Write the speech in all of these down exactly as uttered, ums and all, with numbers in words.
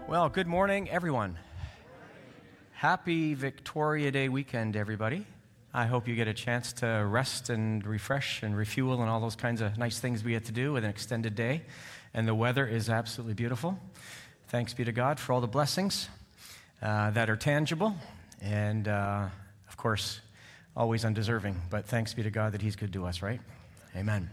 Well, good morning, everyone. Happy Victoria Day weekend, everybody. I hope you get a chance to rest and refresh and refuel and all those kinds of nice things we get to do with an extended day. And the weather is absolutely beautiful. Thanks be to God for all the blessings uh, that are tangible and, uh, of course, always undeserving. But thanks be to God that He's good to us, right? Amen.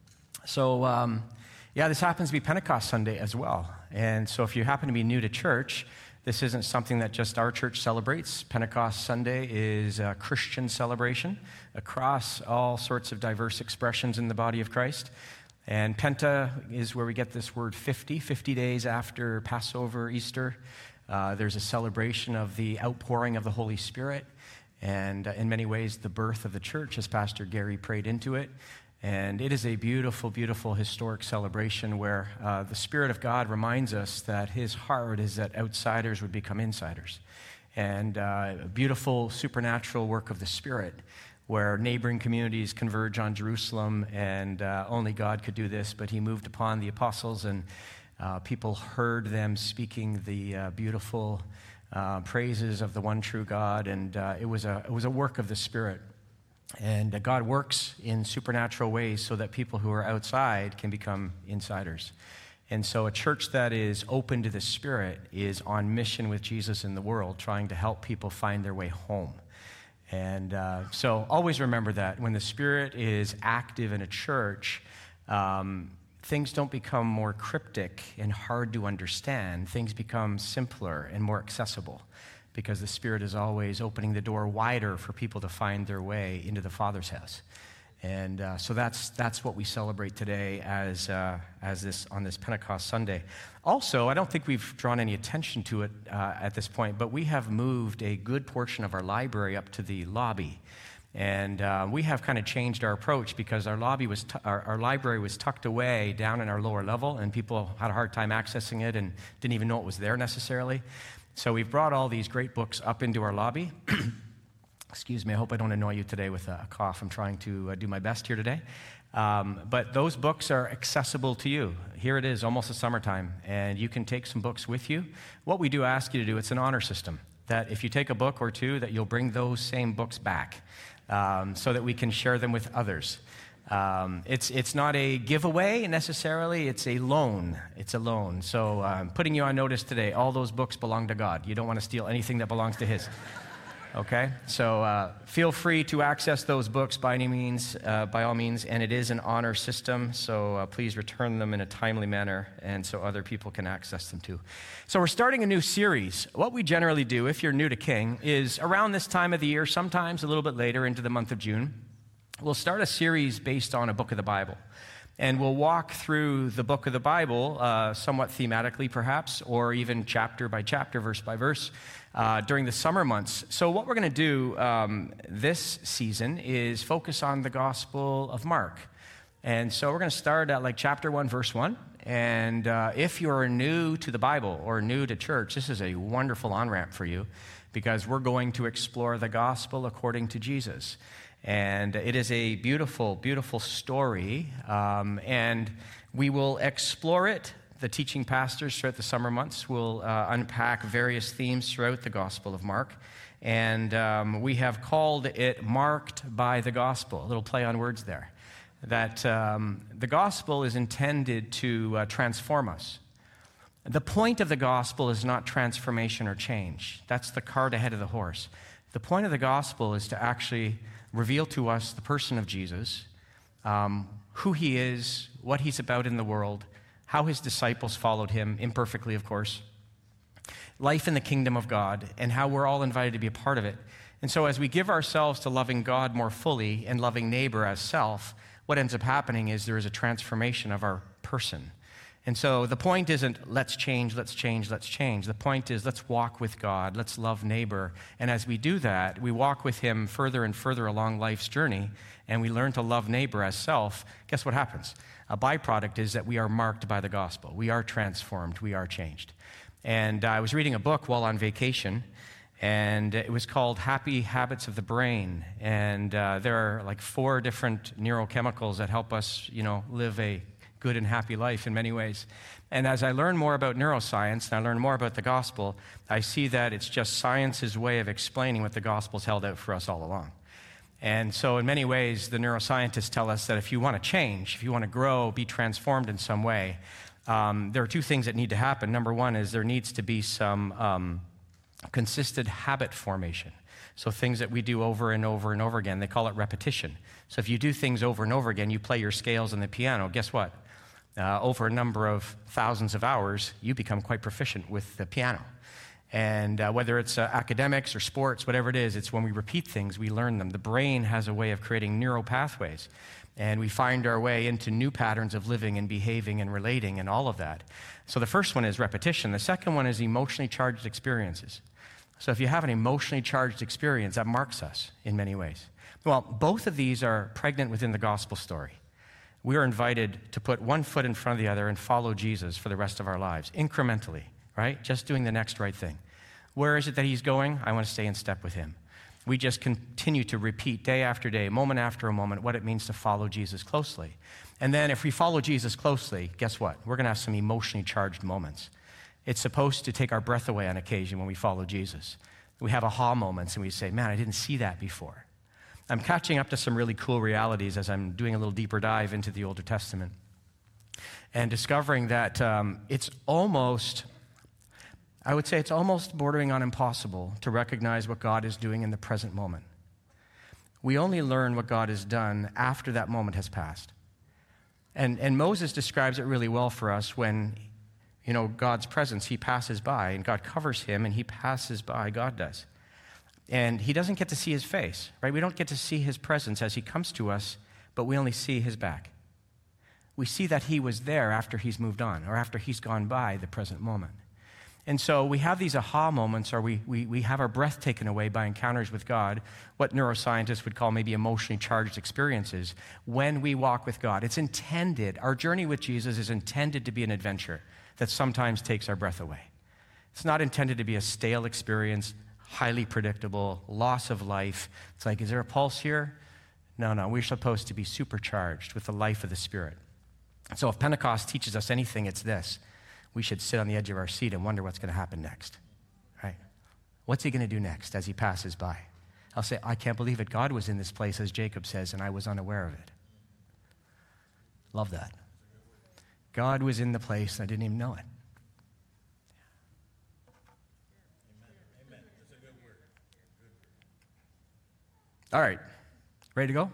So, um, yeah, this happens to be Pentecost Sunday as well. And so if you happen to be new to church, this isn't something that just our church celebrates. Pentecost Sunday is a Christian celebration across all sorts of diverse expressions in the body of Christ. And Penta is where we get this word fifty, fifty days after Passover, Easter. Uh, there's a celebration of the outpouring of the Holy Spirit, and uh, in many ways, the birth of the church, as Pastor Gary prayed into it. And it is a beautiful, beautiful historic celebration where uh, the Spirit of God reminds us that His heart is that outsiders would become insiders. And uh, a beautiful supernatural work of the Spirit where neighboring communities converge on Jerusalem, and uh, only God could do this, but He moved upon the apostles, and uh, people heard them speaking the uh, beautiful uh, praises of the one true God, and uh, it was a it was a work of the Spirit. And God works in supernatural ways so that people who are outside can become insiders. And so a church that is open to the Spirit is on mission with Jesus in the world, trying to help people find their way home. And uh, so always remember that when the Spirit is active in a church, um, things don't become more cryptic and hard to understand. Things become simpler and more accessible, because the Spirit is always opening the door wider for people to find their way into the Father's house. And uh, so that's that's what we celebrate today as uh, as this on this Pentecost Sunday. Also, I don't think we've drawn any attention to it uh, at this point, but we have moved a good portion of our library up to the lobby. And uh, we have kind of changed our approach because our lobby was t- our, our library was tucked away down in our lower level, and people had a hard time accessing it and didn't even know it was there necessarily. So we've brought all these great books up into our lobby. Excuse me, I hope I don't annoy you today with a cough. I'm trying to uh, do my best here today. Um, but those books are accessible to you. Here it is, almost the summertime, and you can take some books with you. What we do ask you to do, it's an honor system, that if you take a book or two, that you'll bring those same books back um, so that we can share them with others. Um, it's it's not a giveaway necessarily, it's a loan. It's a loan. So I'm um, putting you on notice today, all those books belong to God. You don't want to steal anything that belongs to His. Okay? So uh, feel free to access those books by any means, uh, by all means, and it is an honor system, so uh, please return them in a timely manner and so other people can access them too. So we're starting a new series. What we generally do, if you're new to King, is around this time of the year, sometimes a little bit later into the month of June, we'll start a series based on a book of the Bible. And we'll walk through the book of the Bible, uh, somewhat thematically perhaps, or even chapter by chapter, verse by verse, uh, during the summer months. So what we're going to do um, this season is focus on the Gospel of Mark. And so we're going to start at like chapter one, verse one. And uh, if you're new to the Bible or new to church, this is a wonderful on-ramp for you, because we're going to explore the gospel according to Jesus. And it is a beautiful, beautiful story, um, and we will explore it. The teaching pastors throughout the summer months will uh, unpack various themes throughout the Gospel of Mark, and um, we have called it Marked by the Gospel, a little play on words there, that um, the Gospel is intended to uh, transform us. The point of the Gospel is not transformation or change. That's the cart ahead of the horse. The point of the Gospel is to actually reveal to us the person of Jesus, um, who He is, what He's about in the world, how His disciples followed Him, imperfectly of course, life in the kingdom of God, and how we're all invited to be a part of it. And so as we give ourselves to loving God more fully and loving neighbor as self, what ends up happening is there is a transformation of our person. And so the point isn't let's change, let's change, let's change. The point is let's walk with God, let's love neighbor. And as we do that, we walk with Him further and further along life's journey, and we learn to love neighbor as self. Guess what happens? A byproduct is that we are marked by the gospel. We are transformed, we are changed. And I was reading a book while on vacation, and it was called Happy Habits of the Brain. And uh, there are like four different neurochemicals that help us, you know, live a good and happy life in many ways. And as I learn more about neuroscience and I learn more about the gospel, I see that it's just science's way of explaining what the gospel's held out for us all along. And so in many ways, the neuroscientists tell us that if you want to change, if you want to grow, be transformed in some way, um, there are two things that need to happen. Number one is there needs to be some um, consistent habit formation. So things that we do over and over and over again, they call it repetition. So if you do things over and over again, you play your scales on the piano, guess what? Uh, over a number of thousands of hours, you become quite proficient with the piano. And uh, whether it's uh, academics or sports, whatever it is, it's when we repeat things, we learn them. The brain has a way of creating neural pathways, and we find our way into new patterns of living and behaving and relating and all of that. So the first one is repetition. The second one is emotionally charged experiences. So if you have an emotionally charged experience, that marks us in many ways. Well, both of these are pregnant within the gospel story. We are invited to put one foot in front of the other and follow Jesus for the rest of our lives, incrementally. Right? Just doing the next right thing. Where is it that he's going? I want to stay in step with him. We just continue to repeat day after day, moment after a moment, what it means to follow Jesus closely. And then if we follow Jesus closely, guess what? We're going to have some emotionally charged moments. It's supposed to take our breath away on occasion when we follow Jesus. We have aha moments and we say, man, I didn't see that before. I'm catching up to some really cool realities as I'm doing a little deeper dive into the Older Testament and discovering that um, it's almost... I would say it's almost bordering on impossible to recognize what God is doing in the present moment. We only learn what God has done after that moment has passed. And, and Moses describes it really well for us when, you know, God's presence, he passes by, and God covers him, and he passes by, God does. And he doesn't get to see his face, right? We don't get to see his presence as he comes to us, but we only see his back. We see that he was there after he's moved on, or after he's gone by the present moment. And so we have these aha moments, or we, we, we have our breath taken away by encounters with God, what neuroscientists would call maybe emotionally charged experiences, when we walk with God. It's intended, our journey with Jesus is intended to be an adventure that sometimes takes our breath away. It's not intended to be a stale experience, highly predictable, loss of life. It's like, is there a pulse here? No, no, we're supposed to be supercharged with the life of the Spirit. So if Pentecost teaches us anything, it's this. We should sit on the edge of our seat and wonder what's going to happen next, right? What's he going to do next as he passes by? I'll say, I can't believe it. God was in this place, as Jacob says, and I was unaware of it. Love that. God was in the place, and I didn't even know it. All right. Ready to go?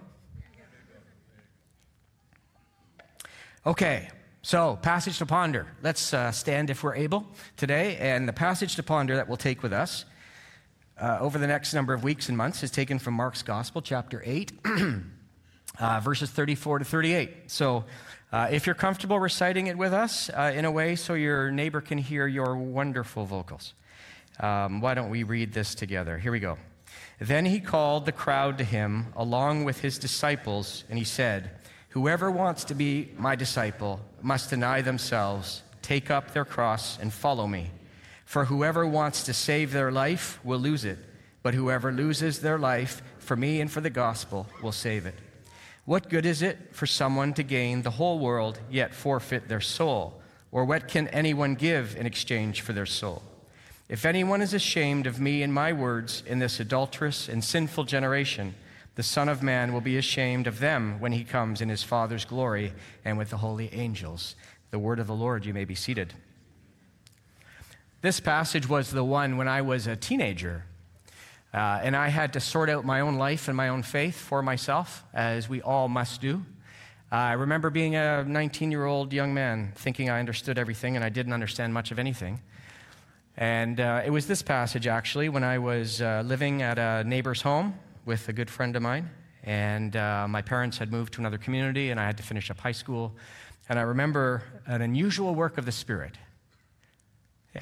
Okay. So, passage to ponder. Let's uh, stand if we're able today. And the passage to ponder that we'll take with us uh, over the next number of weeks and months is taken from Mark's Gospel, chapter eight, uh, verses thirty-four to thirty-eight. So, uh, if you're comfortable reciting it with us uh, in a way so your neighbor can hear your wonderful vocals, um, why don't we read this together? Here we go. Then he called the crowd to him along with his disciples, and he said, whoever wants to be my disciple must deny themselves, take up their cross, and follow me. For whoever wants to save their life will lose it, but whoever loses their life for me and for the gospel will save it. What good is it for someone to gain the whole world yet forfeit their soul? Or what can anyone give in exchange for their soul? If anyone is ashamed of me and my words in this adulterous and sinful generation, the Son of Man will be ashamed of them when he comes in his Father's glory and with the holy angels. The word of the Lord, you may be seated. This passage was the one when I was a teenager, uh, and I had to sort out my own life and my own faith for myself, as we all must do. Uh, I remember being a nineteen-year-old young man, thinking I understood everything, and I didn't understand much of anything. And uh, it was this passage, actually, when I was uh, living at a neighbor's home with a good friend of mine, and uh, my parents had moved to another community, and I had to finish up high school. And I remember an unusual work of the Spirit. Yeah.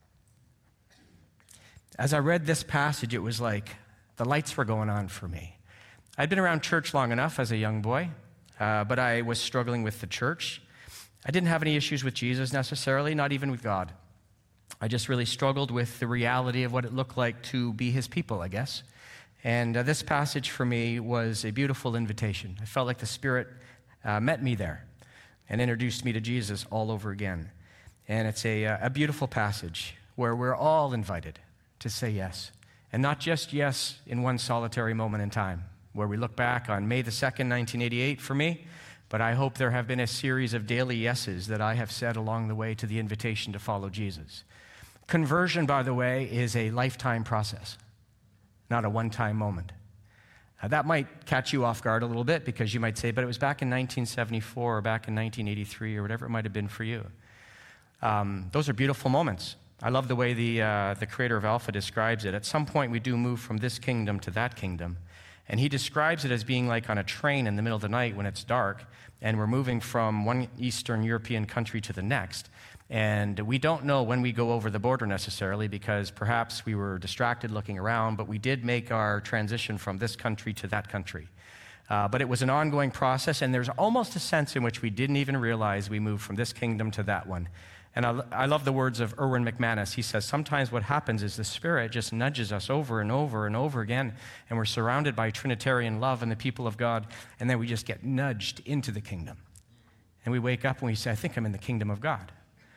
As I read this passage, it was like the lights were going on for me. I'd been around church long enough as a young boy, uh, but I was struggling with the church. I didn't have any issues with Jesus necessarily, not even with God. I just really struggled with the reality of what it looked like to be his people, I guess. And uh, this passage for me was a beautiful invitation. I felt like the Spirit uh, met me there. and introduced me to Jesus all over again. And it's a, a beautiful passage where we're all invited to say yes. And not just yes in one solitary moment in time, where we look back on May the second, nineteen eighty-eight for me, but I hope there have been a series of daily yeses that I have said along the way to the invitation to follow Jesus. Conversion, by the way, is a lifetime process, not a one-time moment. Uh, that might catch you off guard a little bit because you might say, but it was back in nineteen seventy-four or back in nineteen eighty-three or whatever it might have been for you. Um, those are beautiful moments. I love the way the, uh, the creator of Alpha describes it. At some point, we do move from this kingdom to that kingdom. And he describes it as being like on a train in the middle of the night when it's dark, and we're moving from one Eastern European country to the next. And we don't know when we go over the border necessarily because perhaps we were distracted looking around, but we did make our transition from this country to that country. Uh, but it was an ongoing process, and there's almost a sense in which we didn't even realize we moved from this kingdom to that one. And I, I love the words of Erwin McManus. He says, sometimes what happens is the Spirit just nudges us over and over and over again, and we're surrounded by Trinitarian love and the people of God, and then we just get nudged into the kingdom. And we wake up and we say, I think I'm in the kingdom of God.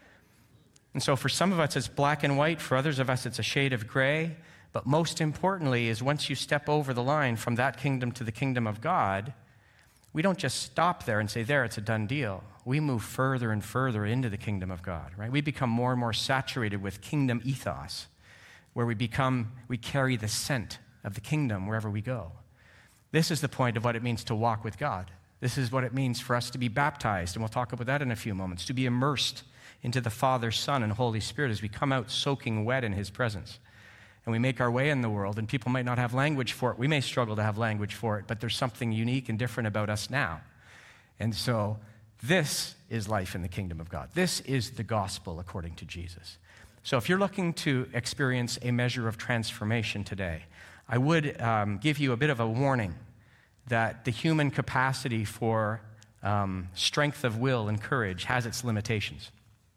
And so for some of us, it's black and white. For others of us, it's a shade of gray. But most importantly is once you step over the line from that kingdom to the kingdom of God, we don't just stop there and say, there, it's a done deal. We move further and further into the kingdom of God, right? We become more and more saturated with kingdom ethos, where we become, we carry the scent of the kingdom wherever we go. This is the point of what it means to walk with God. This is what it means for us to be baptized, and we'll talk about that in a few moments, to be immersed into the Father, Son, and Holy Spirit as we come out soaking wet in his presence. And we make our way in the world, and people might not have language for it. We may struggle to have language for it, but there's something unique and different about us now. And so this is life in the kingdom of God. This is the gospel according to Jesus. So if you're looking to experience a measure of transformation today, I would um, give you a bit of a warning that the human capacity for um, strength of will and courage has its limitations.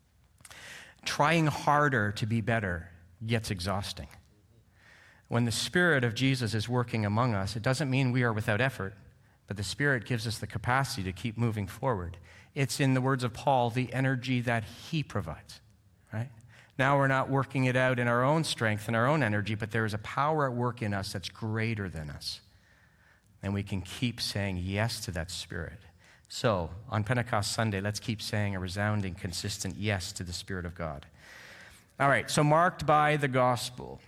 Trying harder to be better gets exhausting. When the Spirit of Jesus is working among us, it doesn't mean we are without effort, but the Spirit gives us the capacity to keep moving forward. It's, in the words of Paul, the energy that he provides, right? Now we're not working it out in our own strength and our own energy, but there is a power at work in us that's greater than us. And we can keep saying yes to that Spirit. So, on Pentecost Sunday, let's keep saying a resounding, consistent yes to the Spirit of God. All right, so marked by the gospel.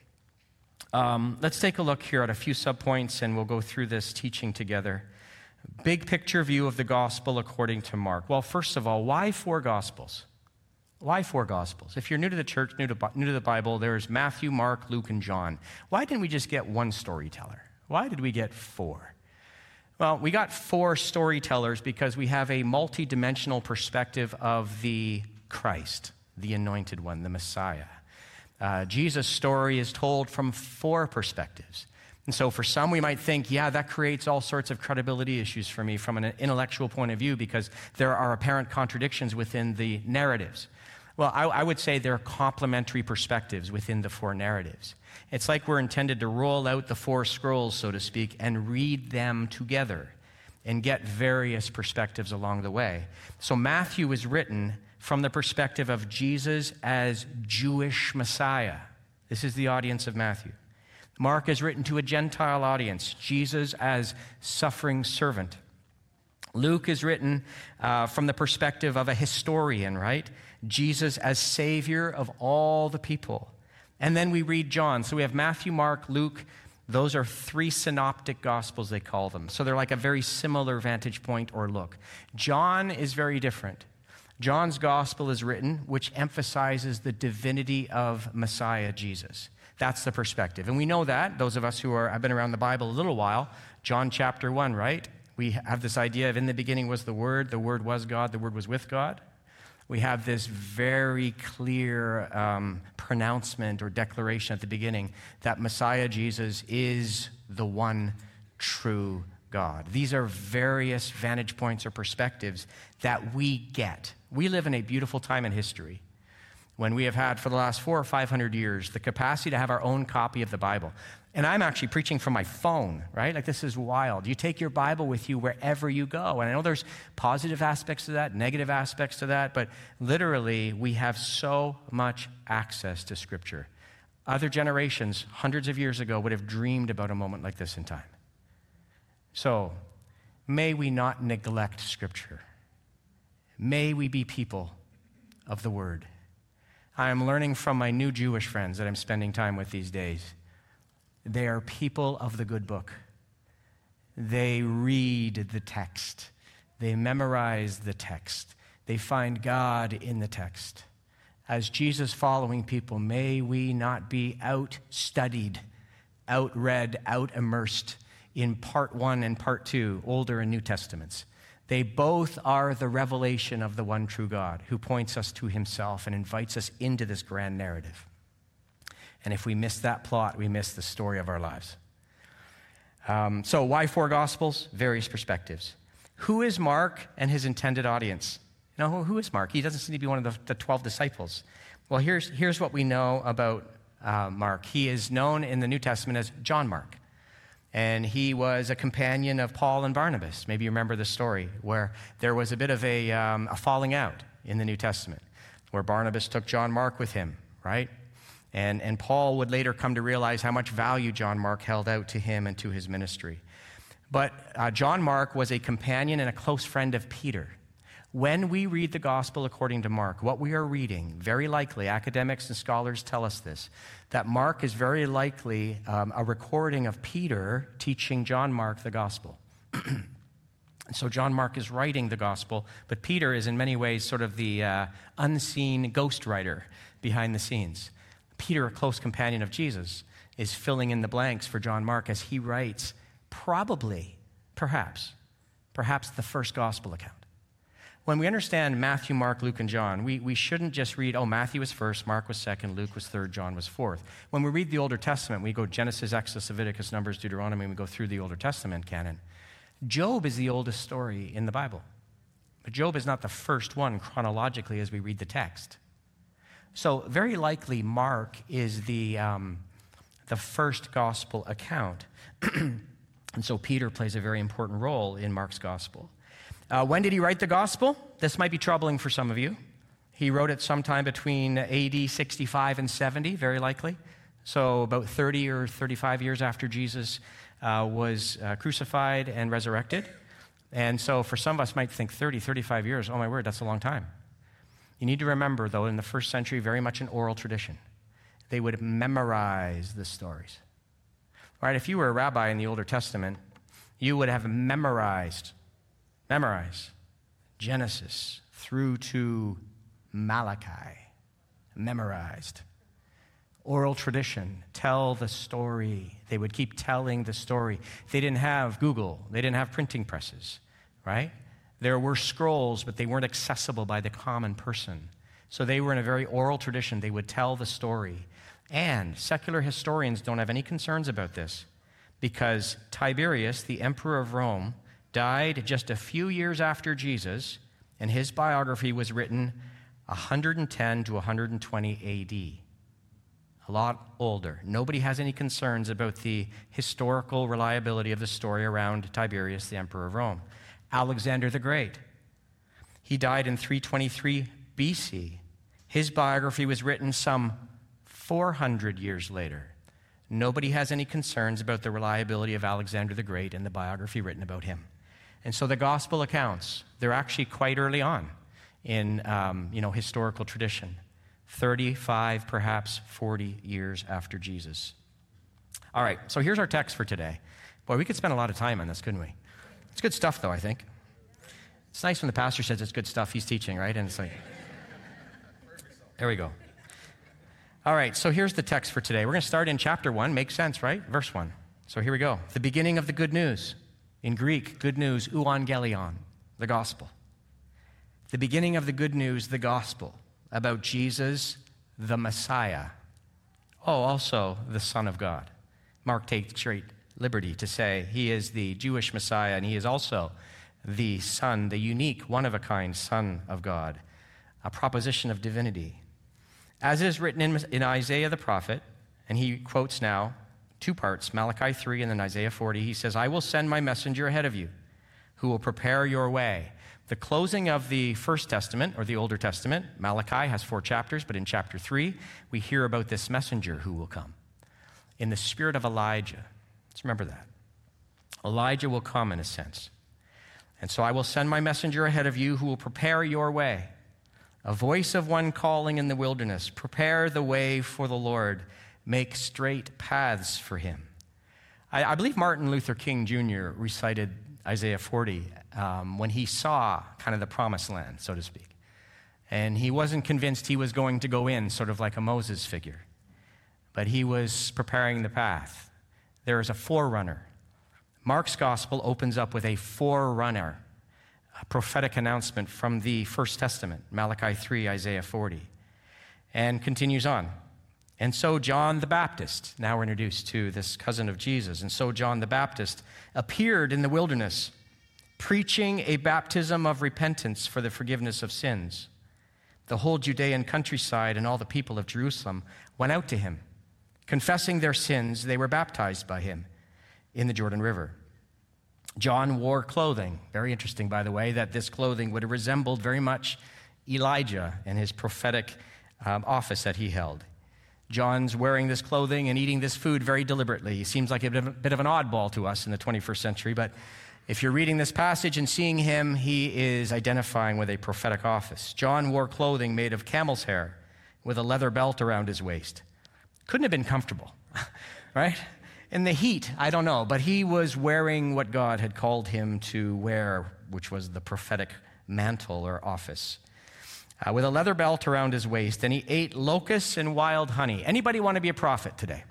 Um, let's take a look here at a few subpoints, and we'll go through this teaching together. Big picture view of the gospel according to Mark. Well, first of all, why four gospels? Why four gospels? If you're new to the church, new to, new to the Bible, there's Matthew, Mark, Luke, and John. Why didn't we just get one storyteller? Why did we get four? Well, we got four storytellers because we have a multi-dimensional perspective of the Christ, the anointed one, the Messiah. Uh, Jesus' story is told from four perspectives. And so for some, we might think, yeah, that creates all sorts of credibility issues for me from an intellectual point of view because there are apparent contradictions within the narratives. Well, I, I would say there are complementary perspectives within the four narratives. It's like we're intended to roll out the four scrolls, so to speak, and read them together and get various perspectives along the way. So Matthew is written from the perspective of Jesus as Jewish Messiah. This is the audience of Matthew. Mark is written to a Gentile audience, Jesus as suffering servant. Luke is written uh, from the perspective of a historian, right? Jesus as Savior of all the people. And then we read John. So we have Matthew, Mark, Luke. Those are three synoptic gospels, they call them. So they're like a very similar vantage point or look. John is very different. John's gospel is written, which emphasizes the divinity of Messiah Jesus. That's the perspective. And we know that, those of us who are, have been around the Bible a little while, John chapter one, right? We have this idea of in the beginning was the Word, the Word was God, the Word was with God. We have this very clear um, pronouncement or declaration at the beginning that Messiah Jesus is the one true God. These are various vantage points or perspectives that we get. We live in a beautiful time in history when we have had for the last four or five hundred years the capacity to have our own copy of the Bible. And I'm actually preaching from my phone, right? Like, this is wild. You take your Bible with you wherever you go. And I know there's positive aspects to that, negative aspects to that, but literally we have so much access to Scripture. Other generations, hundreds of years ago, would have dreamed about a moment like this in time. So, may we not neglect Scripture. May we be people of the Word. I am learning from my new Jewish friends that I'm spending time with these days. They are people of the good book. They read the text. They memorize the text. They find God in the text. As Jesus-following people, may we not be out-studied, out-read, out-immersed in part one and part two, Older and New Testaments. They both are the revelation of the one true God who points us to himself and invites us into this grand narrative. And if we miss that plot, we miss the story of our lives. Um, so why four Gospels? Various perspectives. Who is Mark and his intended audience? You know, who is Mark? He doesn't seem to be one of the, the twelve disciples. Well, here's, here's what we know about uh, Mark. He is known in the New Testament as John Mark. And he was a companion of Paul and Barnabas. Maybe you remember the story where there was a bit of a, um, a falling out in the New Testament, where Barnabas took John Mark with him, right? And, and Paul would later come to realize how much value John Mark held out to him and to his ministry. But uh, John Mark was a companion and a close friend of Peter. When we read the gospel according to Mark, what we are reading, very likely, academics and scholars tell us this, that Mark is very likely um, a recording of Peter teaching John Mark the gospel. And so John Mark is writing the gospel, but Peter is in many ways sort of the uh, unseen ghostwriter behind the scenes. Peter, a close companion of Jesus, is filling in the blanks for John Mark as he writes probably, perhaps, perhaps the first gospel account. When we understand Matthew, Mark, Luke, and John, we, we shouldn't just read, oh, Matthew was first, Mark was second, Luke was third, John was fourth. When we read the Older Testament, we go Genesis, Exodus, Leviticus, Numbers, Deuteronomy, and we go through the Older Testament canon. Job is the oldest story in the Bible. But Job is not the first one chronologically as we read the text. So very likely Mark is the, um, the first gospel account. And so Peter plays a very important role in Mark's gospel. Uh, when did he write the gospel? This might be troubling for some of you. He wrote it sometime between A D sixty-five and seventy, very likely. So about thirty or thirty-five years after Jesus uh, was uh, crucified and resurrected. And so for some of us might think thirty, thirty-five years, oh my word, that's a long time. You need to remember, though, in the first century, very much an oral tradition. They would memorize the stories. Right? If you were a rabbi in the Older Testament, you would have memorized, memorize Genesis through to Malachi. Memorized. Oral tradition, tell the story. They would keep telling the story. They didn't have Google. They didn't have printing presses, right? There were scrolls, but they weren't accessible by the common person. So they were in a very oral tradition. They would tell the story. And secular historians don't have any concerns about this because Tiberius, the emperor of Rome, died just a few years after Jesus, and his biography was written one ten to one twenty A D. A lot older. Nobody has any concerns about the historical reliability of the story around Tiberius, the emperor of Rome. Alexander the Great. He died in three twenty-three B C. His biography was written some four hundred years later. Nobody has any concerns about the reliability of Alexander the Great and the biography written about him. And so the gospel accounts, they're actually quite early on in um, you know, historical tradition. thirty-five, perhaps forty years after Jesus. All right, so here's our text for today. Boy, we could spend a lot of time on this, couldn't we? It's good stuff, though, I think. It's nice when the pastor says it's good stuff he's teaching, right? And it's like, there we go. All right, so here's the text for today. We're going to start in chapter one. Makes sense, right? Verse one. So here we go. The beginning of the good news. In Greek, good news, euangelion, the gospel. The beginning of the good news, the gospel, about Jesus, the Messiah. Oh, also the Son of God. Mark takes great liberty to say he is the Jewish Messiah, and he is also the Son, the unique, one-of-a-kind Son of God, a proposition of divinity. As it is written in, in Isaiah the prophet, and he quotes now two parts, Malachi three and then Isaiah forty, he says, I will send my messenger ahead of you, who will prepare your way. The closing of the First Testament, or the Older Testament, Malachi has four chapters, but in chapter three, we hear about this messenger who will come in the spirit of Elijah. Let's remember that. Elijah will come in a sense. And so I will send my messenger ahead of you who will prepare your way. A voice of one calling in the wilderness, prepare the way for the Lord, make straight paths for him. I, I believe Martin Luther King Junior recited Isaiah forty um, when he saw kind of the promised land, so to speak. And he wasn't convinced he was going to go in, sort of like a Moses figure. But he was preparing the path. There is a forerunner. Mark's gospel opens up with a forerunner, a prophetic announcement from the First Testament, Malachi three, Isaiah forty, and continues on. And so John the Baptist, now we're introduced to this cousin of Jesus, and so John the Baptist appeared in the wilderness, preaching a baptism of repentance for the forgiveness of sins. The whole Judean countryside and all the people of Jerusalem went out to him. Confessing their sins, they were baptized by him in the Jordan River. John wore clothing. Very interesting, by the way, that this clothing would have resembled very much Elijah and his prophetic um, office that he held. John's wearing this clothing and eating this food very deliberately. He seems like a bit of an oddball to us in the twenty-first century, but if you're reading this passage and seeing him, he is identifying with a prophetic office. John wore clothing made of camel's hair with a leather belt around his waist. Couldn't have been comfortable, right? In the heat, I don't know, but he was wearing what God had called him to wear, which was the prophetic mantle or office. Uh, with a leather belt around his waist, and he ate locusts and wild honey. Anybody want to be a prophet today?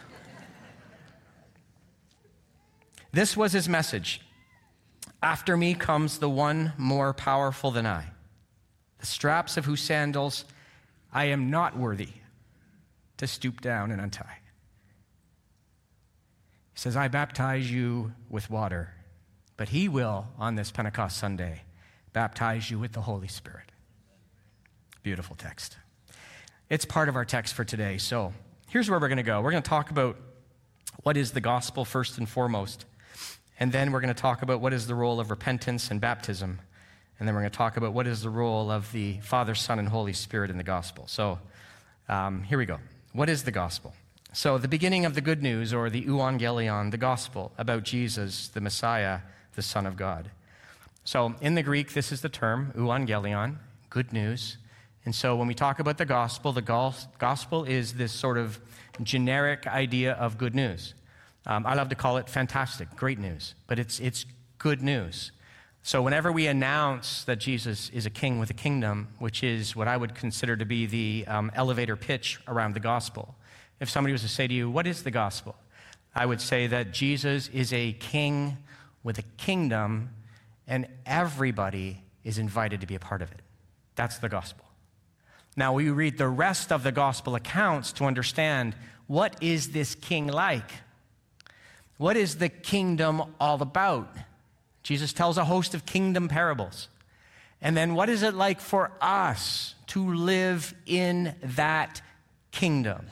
This was his message. After me comes the one more powerful than I, the straps of whose sandals I am not worthy to stoop down and untie. He says, I baptize you with water, but he will, on this Pentecost Sunday, baptize you with the Holy Spirit. Beautiful text. It's part of our text for today. So here's where we're going to go. We're going to talk about what is the gospel first and foremost. And then we're going to talk about what is the role of repentance and baptism. And then we're going to talk about what is the role of the Father, Son, and Holy Spirit in the gospel. So um, here we go. What is the gospel? So the beginning of the good news, or the euangelion, the gospel about Jesus, the Messiah, the Son of God. So in the Greek, this is the term, euangelion, good news. And so when we talk about the gospel, the gospel is this sort of generic idea of good news. Um, I love to call it fantastic, great news, but it's it's good news. So whenever we announce that Jesus is a king with a kingdom, which is what I would consider to be the um, elevator pitch around the gospel, if somebody was to say to you, what is the gospel? I would say that Jesus is a king with a kingdom, and everybody is invited to be a part of it. That's the gospel. Now, we read the rest of the gospel accounts to understand, what is this king like? What is the kingdom all about? Jesus tells a host of kingdom parables. And then what is it like for us to live in that kingdom?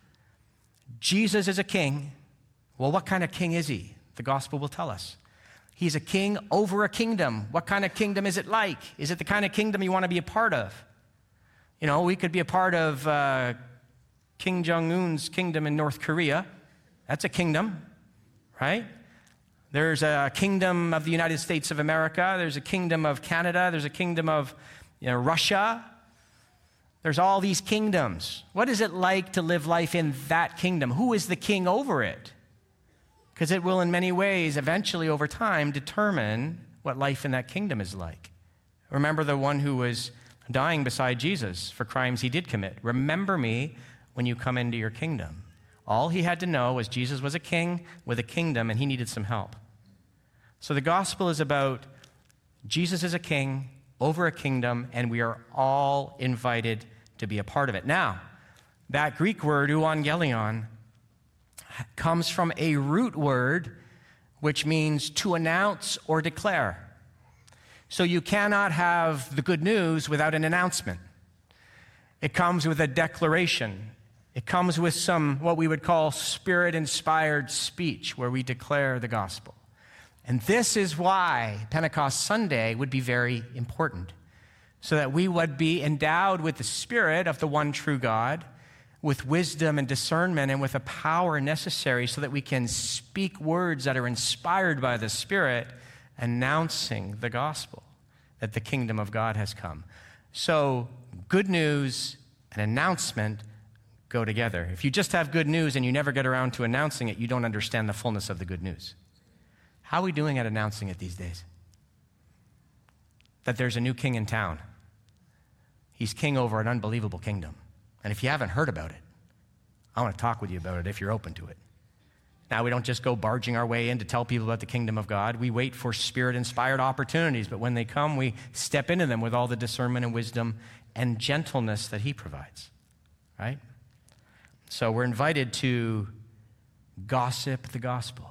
Jesus is a king. Well, what kind of king is he? The gospel will tell us. He's a king over a kingdom. What kind of kingdom is it like? Is it the kind of kingdom you want to be a part of? You know, we could be a part of uh, Kim Jong-un's kingdom in North Korea. That's a kingdom, right? There's a kingdom of the United States of America. There's a kingdom of Canada. There's a kingdom of you know, Russia. There's all these kingdoms. What is it like to live life in that kingdom? Who is the king over it? Because it will in many ways, eventually over time, determine what life in that kingdom is like. Remember the one who was dying beside Jesus for crimes he did commit. Remember me when you come into your kingdom. All he had to know was Jesus was a king with a kingdom, and he needed some help. So the gospel is about Jesus is a king over a kingdom, and we are all invited to be a part of it. Now, that Greek word, euangelion, comes from a root word which means to announce or declare. So you cannot have the good news without an announcement. It comes with a declaration. It comes with some, what we would call Spirit-inspired speech, where we declare the gospel. And this is why Pentecost Sunday would be very important, so that we would be endowed with the Spirit of the one true God, with wisdom and discernment, and with a power necessary so that we can speak words that are inspired by the Spirit, announcing the gospel, that the kingdom of God has come. So good news and announcement go together. If you just have good news and you never get around to announcing it, you don't understand the fullness of the good news. How are we doing at announcing it these days? That there's a new king in town. He's king over an unbelievable kingdom. And if you haven't heard about it, I want to talk with you about it if you're open to it. Now, we don't just go barging our way in to tell people about the kingdom of God. We wait for Spirit-inspired opportunities, but when they come, we step into them with all the discernment and wisdom and gentleness that he provides, right? So we're invited to gossip the gospel.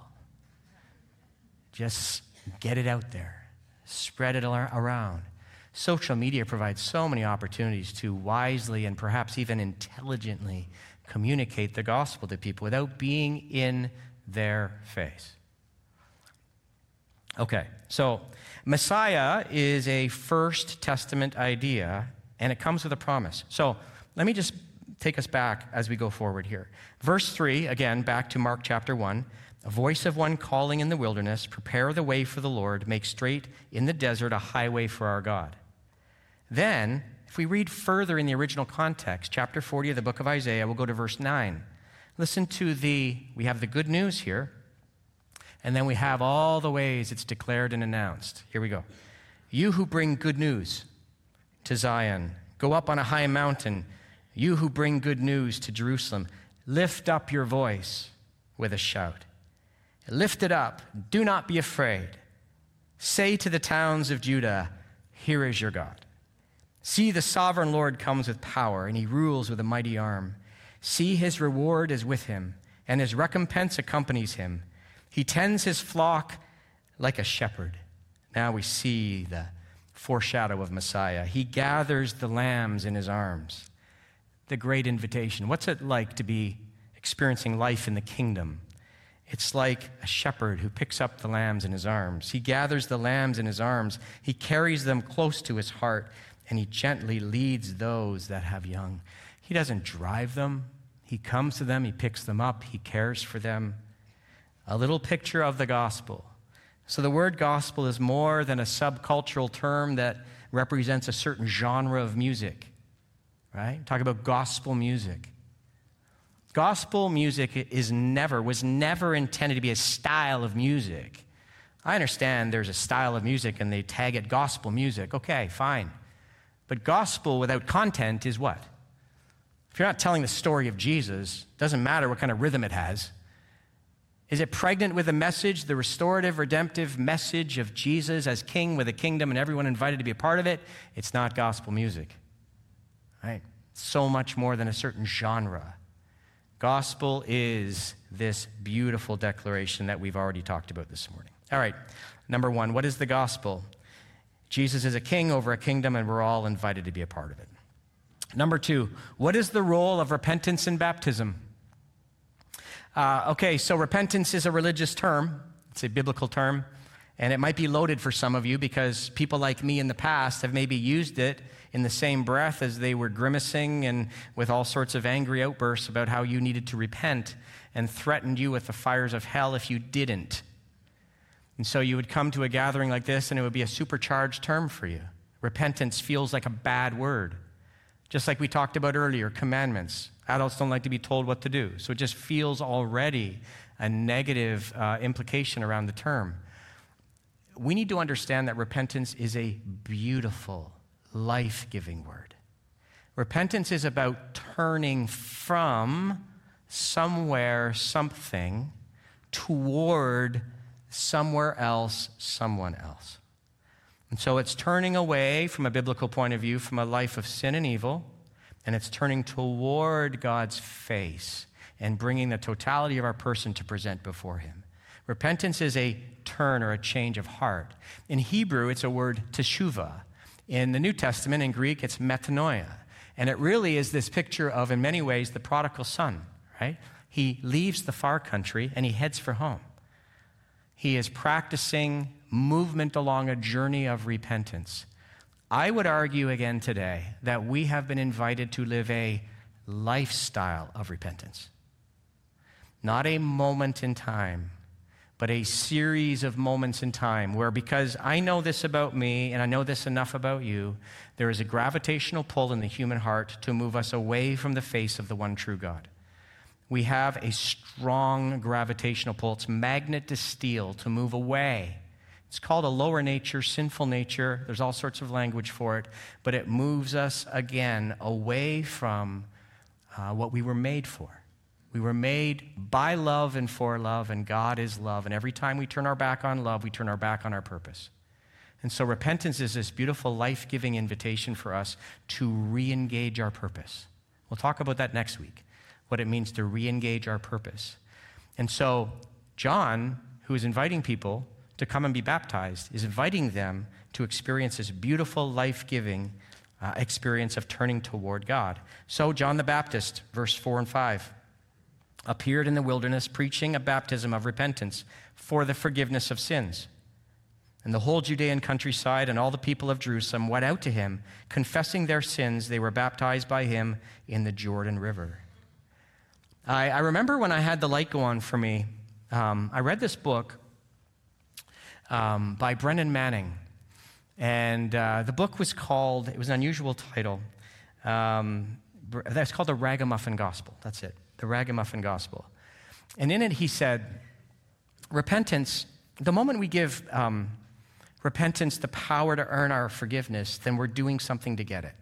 Just get it out there. Spread it around. Social media provides so many opportunities to wisely and perhaps even intelligently communicate the gospel to people without being in their face. Okay, so Messiah is a First Testament idea, and it comes with a promise. So let me just take us back as we go forward here. Verse three, again, back to Mark chapter one. A voice of one calling in the wilderness, prepare the way for the Lord, make straight in the desert a highway for our God. Then, if we read further in the original context, chapter forty of the book of Isaiah, we'll go to verse nine. Listen to the, we have the good news here, and then we have all the ways it's declared and announced. Here we go. You who bring good news to Zion, go up on a high mountain. You who bring good news to Jerusalem, lift up your voice with a shout. Lift it up. Do not be afraid. Say to the towns of Judah, here is your God. See, the sovereign Lord comes with power, and he rules with a mighty arm. See, his reward is with him, and his recompense accompanies him. He tends his flock like a shepherd. Now we see the foreshadow of Messiah. He gathers the lambs in his arms. The great invitation. What's it like to be experiencing life in the kingdom? It's like a shepherd who picks up the lambs in his arms. He gathers the lambs in his arms. He carries them close to his heart, and he gently leads those that have young. He doesn't drive them. He comes to them. He picks them up. He cares for them. A little picture of the gospel. So the word gospel is more than a subcultural term that represents a certain genre of music, right? Talk about gospel music. Gospel music is never, was never intended to be a style of music. I understand there's a style of music and they tag it gospel music. Okay, fine. But gospel without content is what? If you're not telling the story of Jesus, it doesn't matter what kind of rhythm it has. Is it pregnant with a message, the restorative, redemptive message of Jesus as king with a kingdom and everyone invited to be a part of it? It's not gospel music, right? So much more than a certain genre. Gospel is this beautiful declaration that we've already talked about this morning. All right, number one, what is the gospel? Jesus is a king over a kingdom, and we're all invited to be a part of it. Number two, what is the role of repentance in baptism? Uh, okay, so repentance is a religious term. It's a biblical term, and it might be loaded for some of you because people like me in the past have maybe used it in the same breath as they were grimacing and with all sorts of angry outbursts about how you needed to repent and threatened you with the fires of hell if you didn't. And so you would come to a gathering like this and it would be a supercharged term for you. Repentance feels like a bad word. Just like we talked about earlier, commandments. Adults don't like to be told what to do. So it just feels already a negative uh, implication around the term. We need to understand that repentance is a beautiful, life-giving word. Repentance is about turning from somewhere, something, toward somewhere else, someone else. And so it's turning away from a biblical point of view from a life of sin and evil, and it's turning toward God's face and bringing the totality of our person to present before him. Repentance is a turn or a change of heart. In Hebrew, it's a word teshuvah. In the New Testament, in Greek, it's metanoia. And it really is this picture of, in many ways, the prodigal son, right? He leaves the far country and he heads for home. He is practicing movement along a journey of repentance. I would argue again today that we have been invited to live a lifestyle of repentance. Not a moment in time, but a series of moments in time where, because I know this about me and I know this enough about you, there is a gravitational pull in the human heart to move us away from the face of the one true God. We have a strong gravitational pull. It's magnet to steel to move away. It's called a lower nature, sinful nature. There's all sorts of language for it, but it moves us again away from uh, what we were made for. We were made by love and for love, and God is love. And every time we turn our back on love, we turn our back on our purpose. And so repentance is this beautiful, life-giving invitation for us to re-engage our purpose. We'll talk about that next week, what it means to re-engage our purpose. And so John, who is inviting people to come and be baptized, is inviting them to experience this beautiful, life-giving uh, experience of turning toward God. So John the Baptist, verse four and five, appeared in the wilderness preaching a baptism of repentance for the forgiveness of sins. And the whole Judean countryside and all the people of Jerusalem went out to him, confessing their sins. They were baptized by him in the Jordan River. I, I remember when I had the light go on for me, um, I read this book um, by Brennan Manning. And uh, the book was called, it was an unusual title. Um, that's called The Ragamuffin Gospel. That's it. The Ragamuffin Gospel. And in it, he said, repentance, the moment we give um, repentance the power to earn our forgiveness, then we're doing something to get it.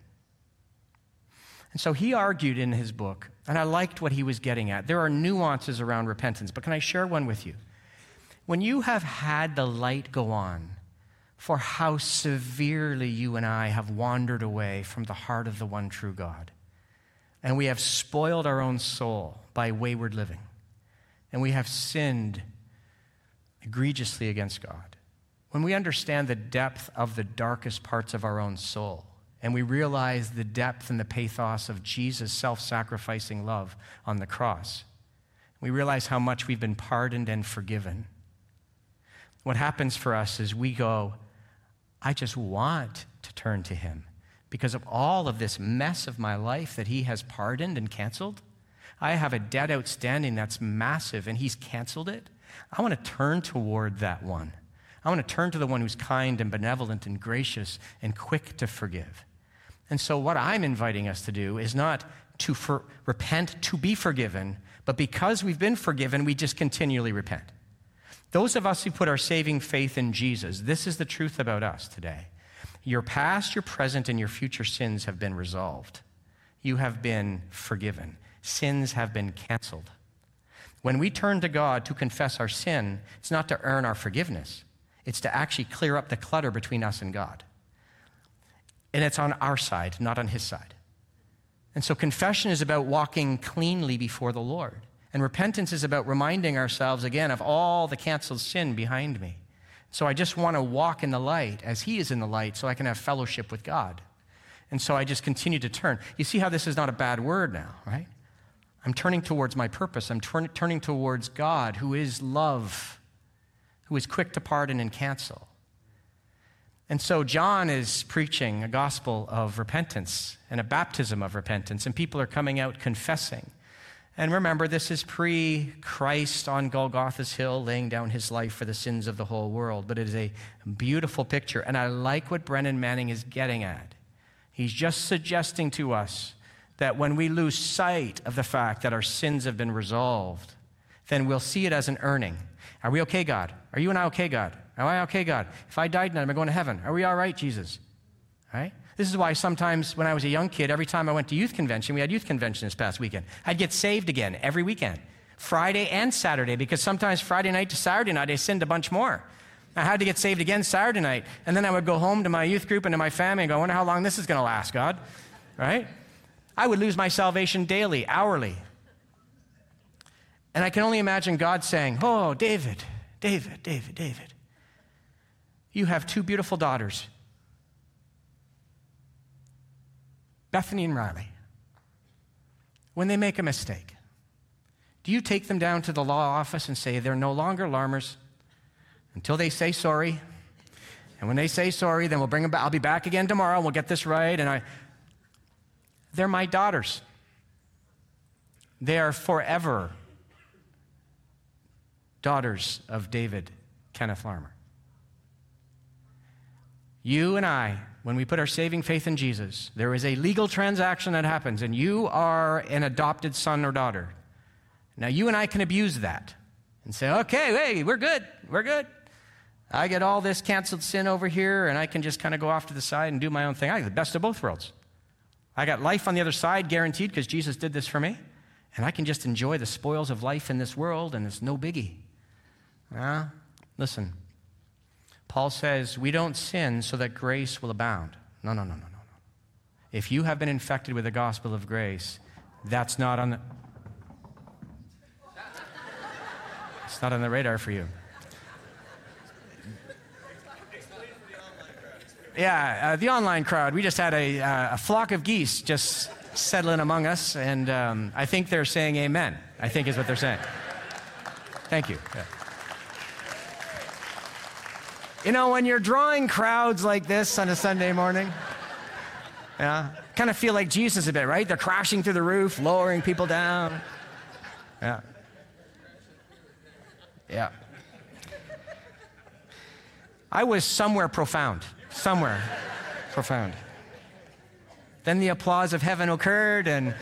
And so he argued in his book, and I liked what he was getting at. There are nuances around repentance, but can I share one with you? When you have had the light go on for how severely you and I have wandered away from the heart of the one true God, and we have spoiled our own soul by wayward living, and we have sinned egregiously against God. When we understand the depth of the darkest parts of our own soul, and we realize the depth and the pathos of Jesus' self-sacrificing love on the cross, we realize how much we've been pardoned and forgiven. What happens for us is we go, I just want to turn to him. Because of all of this mess of my life that he has pardoned and canceled, I have a debt outstanding that's massive, and he's canceled it. I want to turn toward that one. I want to turn to the one who's kind and benevolent and gracious and quick to forgive. And so what I'm inviting us to do is not to for, repent to be forgiven, but because we've been forgiven, we just continually repent. Those of us who put our saving faith in Jesus, this is the truth about us today. Your past, your present, and your future sins have been resolved. You have been forgiven. Sins have been canceled. When we turn to God to confess our sin, it's not to earn our forgiveness. It's to actually clear up the clutter between us and God. And it's on our side, not on his side. And so confession is about walking cleanly before the Lord. And repentance is about reminding ourselves again of all the canceled sin behind me. So I just want to walk in the light as he is in the light so I can have fellowship with God. And so I just continue to turn. You see how this is not a bad word now, right? I'm turning towards my purpose. I'm turn, turning towards God, who is love, who is quick to pardon and cancel. And so John is preaching a gospel of repentance and a baptism of repentance, and people are coming out confessing. And remember, this is pre-Christ on Golgotha's hill laying down his life for the sins of the whole world. But it is a beautiful picture. And I like what Brennan Manning is getting at. He's just suggesting to us that when we lose sight of the fact that our sins have been resolved, then we'll see it as an earning. Are we okay, God? Are you and I okay, God? Am I okay, God? If I died tonight, am I going to heaven? Are we all right, Jesus? All right? This is why sometimes when I was a young kid, every time I went to youth convention, we had youth convention this past weekend, I'd get saved again every weekend, Friday and Saturday, because sometimes Friday night to Saturday night, I sinned a bunch more. I had to get saved again Saturday night, and then I would go home to my youth group and to my family and go, I wonder how long this is going to last, God, right? I would lose my salvation daily, hourly. And I can only imagine God saying, oh, David, David, David, David, you have two beautiful daughters. Bethany and Riley, when they make a mistake, do you take them down to the law office and say they're no longer alarmers until they say sorry? And when they say sorry, then we'll bring them back. I'll be back again tomorrow, and we'll get this right. And I, they're my daughters. They are forever daughters of David Kenneth Larmer. You and I, when we put our saving faith in Jesus, there is a legal transaction that happens, and you are an adopted son or daughter. Now, you and I can abuse that and say, okay, hey, we're good, we're good. I get all this canceled sin over here, and I can just kind of go off to the side and do my own thing. I get the best of both worlds. I got life on the other side guaranteed because Jesus did this for me, and I can just enjoy the spoils of life in this world, and it's no biggie. Uh, listen, Paul says we don't sin so that grace will abound. No, no, no, no, no, no. If you have been infected with the gospel of grace, that's not on the... It's not on the radar for you. Yeah, uh, the online crowd. We just had a, uh, a flock of geese just settle in among us, and um, I think they're saying amen, I think is what they're saying. Thank you. Yeah. You know, when you're drawing crowds like this on a Sunday morning, yeah, kind of feel like Jesus a bit, right? They're crashing through the roof, lowering people down. Yeah. Yeah. I was somewhere profound, somewhere profound. Then the applause of heaven occurred, and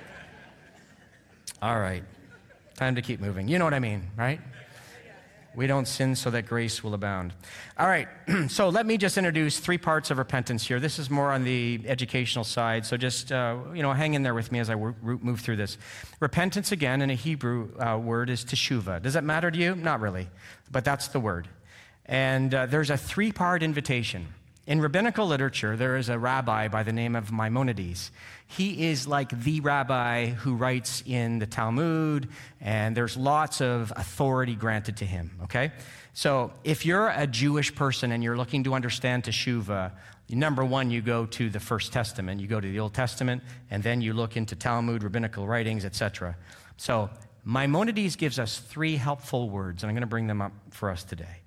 all right, time to keep moving. You know what I mean, right? We don't sin so that grace will abound. All right, so let me just introduce three parts of repentance here. This is more on the educational side, so just, uh, you know, hang in there with me as I w- move through this. Repentance, again, in a Hebrew uh, word is teshuvah. Does that matter to you? Not really, but that's the word. And uh, there's a three-part invitation. In rabbinical literature, there is a rabbi by the name of Maimonides. He is like the rabbi who writes in the Talmud, and there's lots of authority granted to him, okay? So if you're a Jewish person and you're looking to understand teshuvah, number one, you go to the First Testament. You go to the Old Testament, and then you look into Talmud, rabbinical writings, et cetera. So Maimonides gives us three helpful words, and I'm going to bring them up for us today.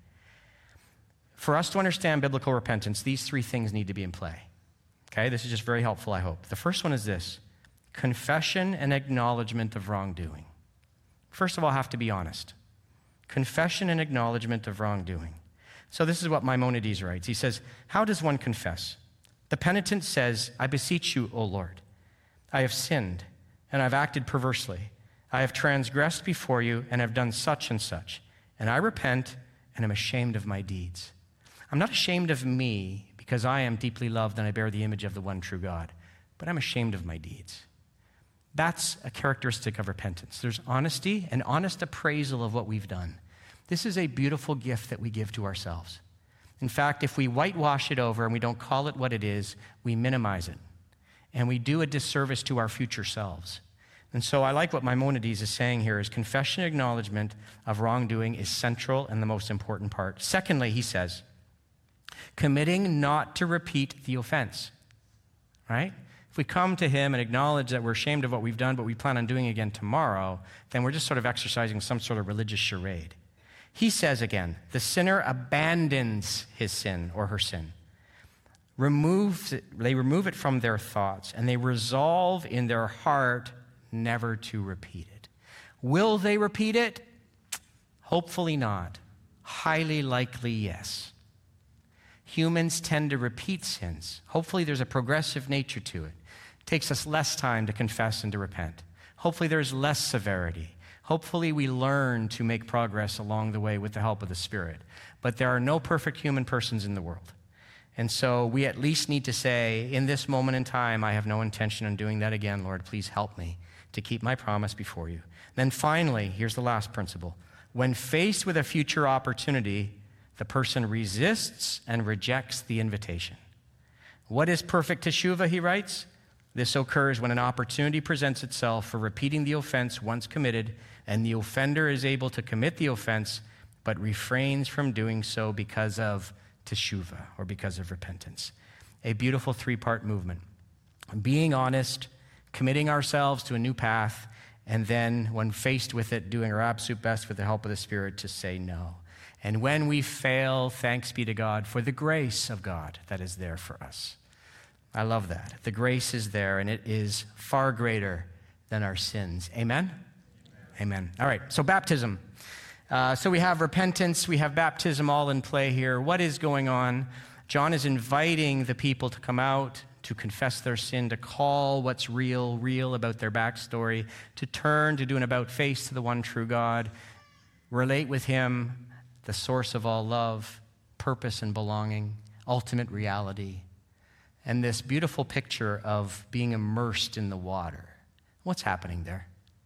For us to understand biblical repentance, these three things need to be in play. Okay, this is just very helpful, I hope. The first one is this: confession and acknowledgement of wrongdoing. First of all, I have to be honest. Confession and acknowledgement of wrongdoing. So this is what Maimonides writes. He says, how does one confess? The penitent says, I beseech you, O Lord, I have sinned, and I've acted perversely. I have transgressed before you, and have done such and such. And I repent, and am ashamed of my deeds. I'm not ashamed of me because I am deeply loved and I bear the image of the one true God, but I'm ashamed of my deeds. That's a characteristic of repentance. There's honesty, an honest appraisal of what we've done. This is a beautiful gift that we give to ourselves. In fact, if we whitewash it over and we don't call it what it is, we minimize it, and we do a disservice to our future selves. And so I like what Maimonides is saying here is confession and acknowledgement of wrongdoing is central and the most important part. Secondly, he says, committing not to repeat the offense, right? If we come to him and acknowledge that we're ashamed of what we've done, but we plan on doing again tomorrow, then we're just sort of exercising some sort of religious charade. He says again, the sinner abandons his sin or her sin. Removes it, they remove it from their thoughts, and they resolve in their heart never to repeat it. Will they repeat it? Hopefully not. Highly likely, yes. Humans tend to repeat sins. Hopefully there's a progressive nature to it. It takes us less time to confess and to repent. Hopefully there's less severity. Hopefully we learn to make progress along the way with the help of the Spirit. But there are no perfect human persons in the world. And so we at least need to say, in this moment in time, I have no intention on doing that again. Lord, please help me to keep my promise before you. Then finally, here's the last principle. When faced with a future opportunity, the person resists and rejects the invitation. What is perfect teshuvah, he writes? This occurs when an opportunity presents itself for repeating the offense once committed, and the offender is able to commit the offense, but refrains from doing so because of teshuvah, or because of repentance. A beautiful three-part movement. being honest, committing ourselves to a new path, and then when faced with it, doing our absolute best with the help of the Spirit to say no. And when we fail, thanks be to God for the grace of God that is there for us. I love that. The grace is there, and it is far greater than our sins. Amen? Amen. All right, so baptism. Uh, so we have repentance, we have baptism all in play here. What is going on? John is inviting the people to come out, to confess their sin, to call what's real, real about their backstory, to turn, to do an about-face to the one true God, relate with him, the source of all love, purpose and belonging, ultimate reality, and this beautiful picture of being immersed in the water. What's happening there?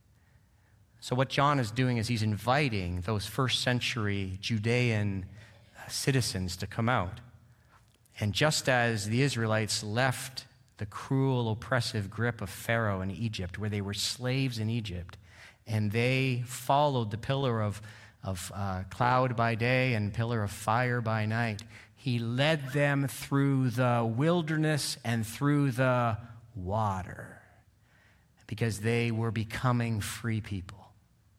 So what John is doing is he's inviting those first century Judean citizens to come out. And just as the Israelites left the cruel, oppressive grip of Pharaoh in Egypt, where they were slaves in Egypt, and they followed the pillar of, of uh, cloud by day and pillar of fire by night, he led them through the wilderness and through the water because they were becoming free people.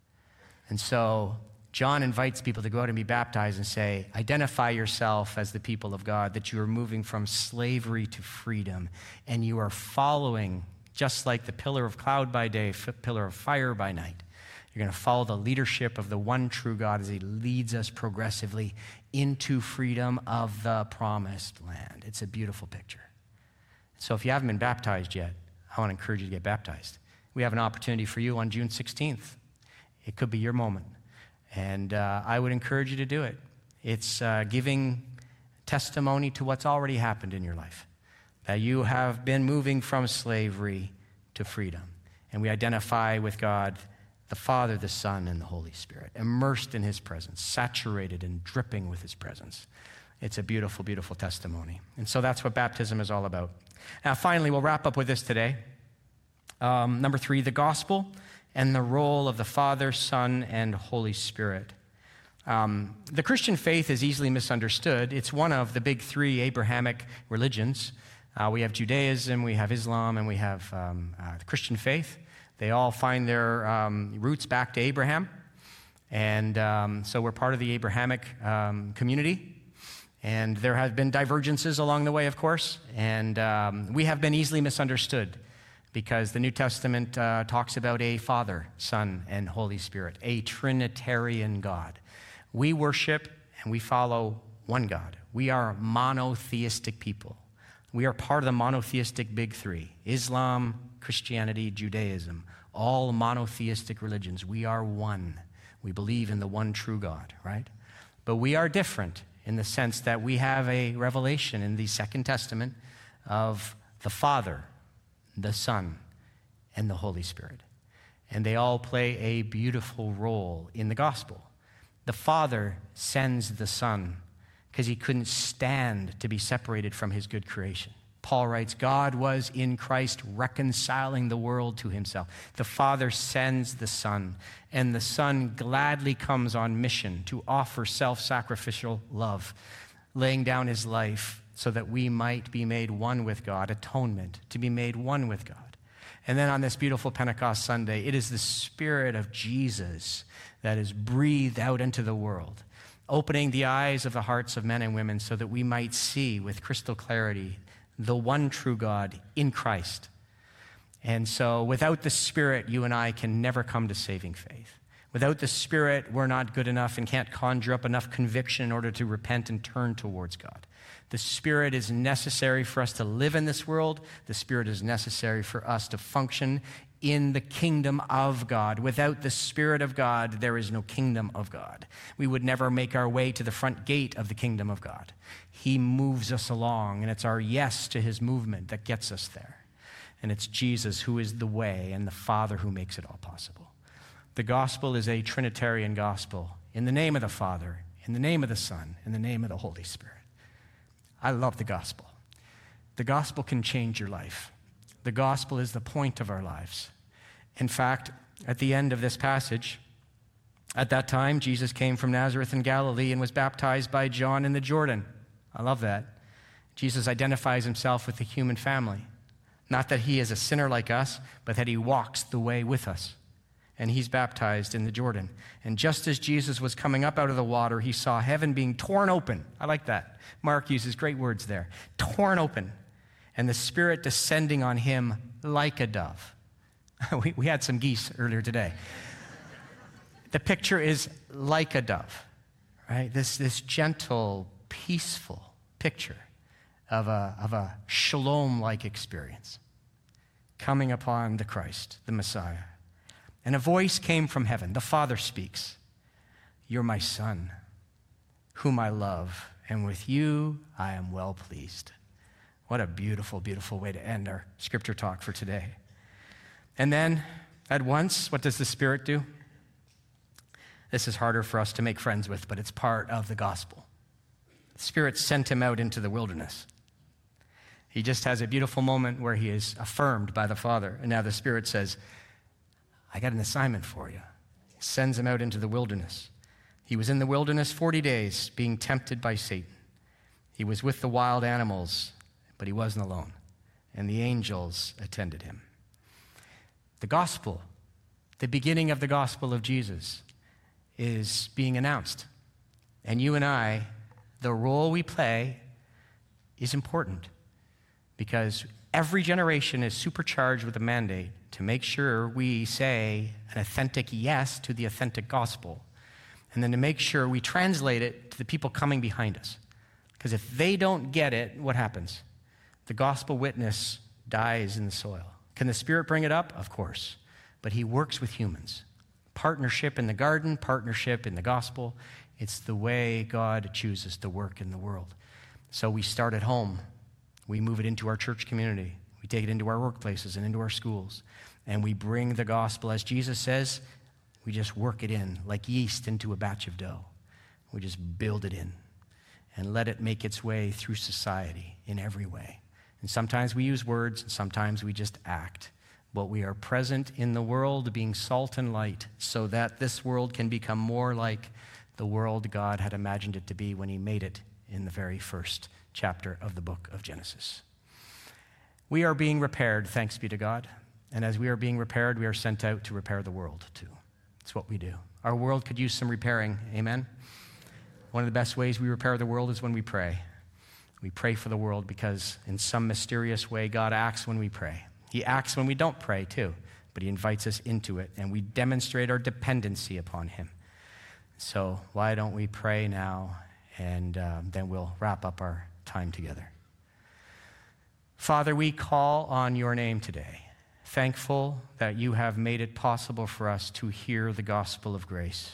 And so John invites people to go out and be baptized and say, identify yourself as the people of God, that you are moving from slavery to freedom, and you are following, just like the pillar of cloud by day, pillar of fire by night. You're going to follow the leadership of the one true God as he leads us progressively into freedom of the promised land. It's a beautiful picture. So if you haven't been baptized yet, I want to encourage you to get baptized. We have an opportunity for you on June sixteenth. It could be your moment. And uh, I would encourage you to do it. It's uh, giving testimony to what's already happened in your life, that you have been moving from slavery to freedom. And we identify with God, the Father, the Son, and the Holy Spirit, immersed in his presence, saturated and dripping with his presence. It's a beautiful, beautiful testimony. And so that's what baptism is all about. Now, finally, we'll wrap up with this today. Um, number three, the gospel and the role of the Father, Son, and Holy Spirit. Um, the Christian faith is easily misunderstood. It's one of the big three Abrahamic religions. Uh, we have Judaism, we have Islam, and we have um, uh, the Christian faith. They all find their um, roots back to Abraham. And um, so we're part of the Abrahamic um, community. And there have been divergences along the way, of course. And um, we have been easily misunderstood because the New Testament uh, talks about a Father, Son, and Holy Spirit, a Trinitarian God. We worship and we follow one God. We are monotheistic people. We are part of the monotheistic big three: Islam, Christianity, Judaism, all monotheistic religions. We are one. We believe in the one true God, right? But we are different in the sense that we have a revelation in the Second Testament of the Father, the Son, and the Holy Spirit. And they all play a beautiful role in the gospel. The Father sends the Son because he couldn't stand to be separated from his good creation. Paul writes, God was in Christ reconciling the world to himself. The Father sends the Son, and the Son gladly comes on mission to offer self-sacrificial love, laying down his life so that we might be made one with God, atonement, to be made one with God. And then on this beautiful Pentecost Sunday, it is the Spirit of Jesus that is breathed out into the world, opening the eyes of the hearts of men and women so that we might see with crystal clarity the one true God in Christ. And so without the Spirit, you and I can never come to saving faith. Without the Spirit, we're not good enough and can't conjure up enough conviction in order to repent and turn towards God. The Spirit is necessary for us to live in this world. The Spirit is necessary for us to function in the kingdom of God. Without the Spirit of God, there is no kingdom of God. We would never make our way to the front gate of the kingdom of God. He moves us along, and it's our yes to his movement that gets us there. And it's Jesus who is the way and the Father who makes it all possible. The gospel is a Trinitarian gospel in the name of the Father, in the name of the Son, in the name of the Holy Spirit. I love the gospel. The gospel can change your life. The gospel is the point of our lives. In fact, at the end of this passage, at that time, Jesus came from Nazareth in Galilee and was baptized by John in the Jordan. I love that. Jesus identifies himself with the human family. Not that he is a sinner like us, but that he walks the way with us. And he's baptized in the Jordan. And just as Jesus was coming up out of the water, he saw heaven being torn open. I like that. Mark uses great words there. Torn open. And the Spirit descending on him like a dove. we, we had some geese earlier today. The picture is like a dove, right? This, this gentle, peaceful picture of a, of a shalom-like experience coming upon the Christ, the Messiah. And a voice came from heaven. The Father speaks. You're my Son, whom I love, and with you I am well pleased. What a beautiful, beautiful way to end our scripture talk for today. And then, at once, what does the Spirit do? This is harder for us to make friends with, but it's part of the gospel. The Spirit sent him out into the wilderness. He just has a beautiful moment where he is affirmed by the Father. And now the Spirit says, I got an assignment for you. He sends him out into the wilderness. He was in the wilderness forty days being tempted by Satan. He was with the wild animals, but he wasn't alone. And the angels attended him. The gospel, the beginning of the gospel of Jesus, is being announced. And you and I, the role we play is important because every generation is supercharged with a mandate to make sure we say an authentic yes to the authentic gospel, and then to make sure we translate it to the people coming behind us. Because if they don't get it, what happens? The gospel witness dies in the soil. Can the Spirit bring it up? Of course. But he works with humans. Partnership in the garden, partnership in the gospel. It's the way God chooses to work in the world. So we start at home. We move it into our church community. We take it into our workplaces and into our schools. And we bring the gospel, as Jesus says, we just work it in like yeast into a batch of dough. We just build it in and let it make its way through society in every way. And sometimes we use words, and sometimes we just act. But we are present in the world, being salt and light, so that this world can become more like the world God had imagined it to be when he made it in the very first chapter of the book of Genesis. We are being repaired, thanks be to God. And as we are being repaired, we are sent out to repair the world, too. It's what we do. Our world could use some repairing, amen? One of the best ways we repair the world is when we pray. We pray for the world because in some mysterious way, God acts when we pray. He acts when we don't pray, too, but he invites us into it, and we demonstrate our dependency upon him. So why don't we pray now, and uh, then we'll wrap up our time together. Father, we call on your name today, thankful that you have made it possible for us to hear the gospel of grace.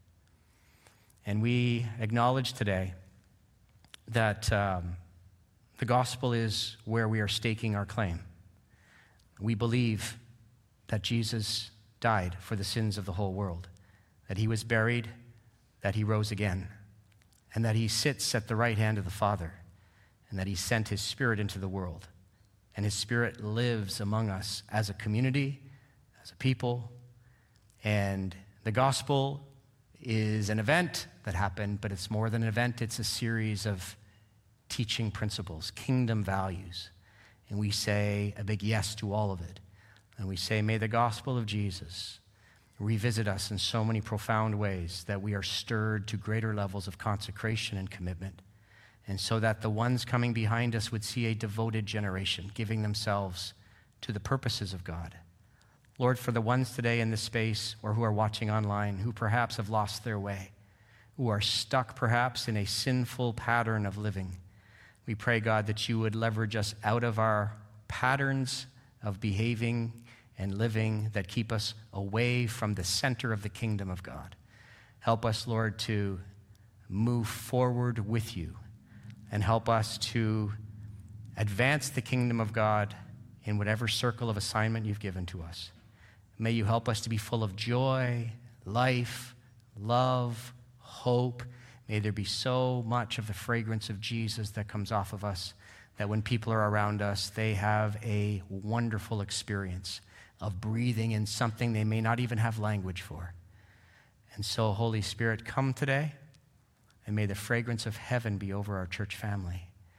And we acknowledge today that um, the gospel is where we are staking our claim. We believe that Jesus died for the sins of the whole world, that he was buried, that he rose again, and that he sits at the right hand of the Father, and that he sent his Spirit into the world. And his Spirit lives among us as a community, as a people. And the gospel is an event that happened, but it's more than an event. It's a series of teaching principles, kingdom values. And we say a big yes to all of it. And we say, may the gospel of Jesus revisit us in so many profound ways that we are stirred to greater levels of consecration and commitment. And so that the ones coming behind us would see a devoted generation giving themselves to the purposes of God. Lord, for the ones today in this space or who are watching online who perhaps have lost their way, who are stuck perhaps in a sinful pattern of living, we pray, God, that you would leverage us out of our patterns of behaving and living that keep us away from the center of the kingdom of God. Help us, Lord, to move forward with you. And help us to advance the kingdom of God in whatever circle of assignment you've given to us. May you help us to be full of joy, life, love, hope. May there be so much of the fragrance of Jesus that comes off of us that when people are around us, they have a wonderful experience of breathing in something they may not even have language for. And so, Holy Spirit, come today. And may the fragrance of heaven be over our church family.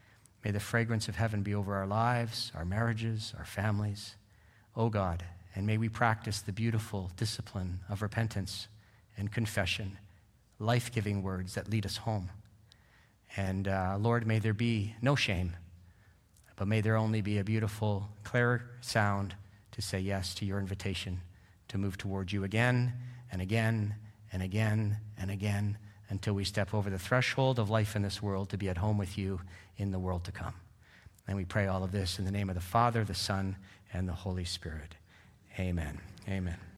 May the fragrance of heaven be over our lives, our marriages, our families. O God, and may we practice the beautiful discipline of repentance and confession, life-giving words that lead us home. And uh, Lord, may there be no shame, but may there only be a beautiful, clear sound to say yes to your invitation to move towards you again and again and again and again until we step over the threshold of life in this world to be at home with you in the world to come. And we pray all of this in the name of the Father, the Son, and the Holy Spirit. Amen. Amen.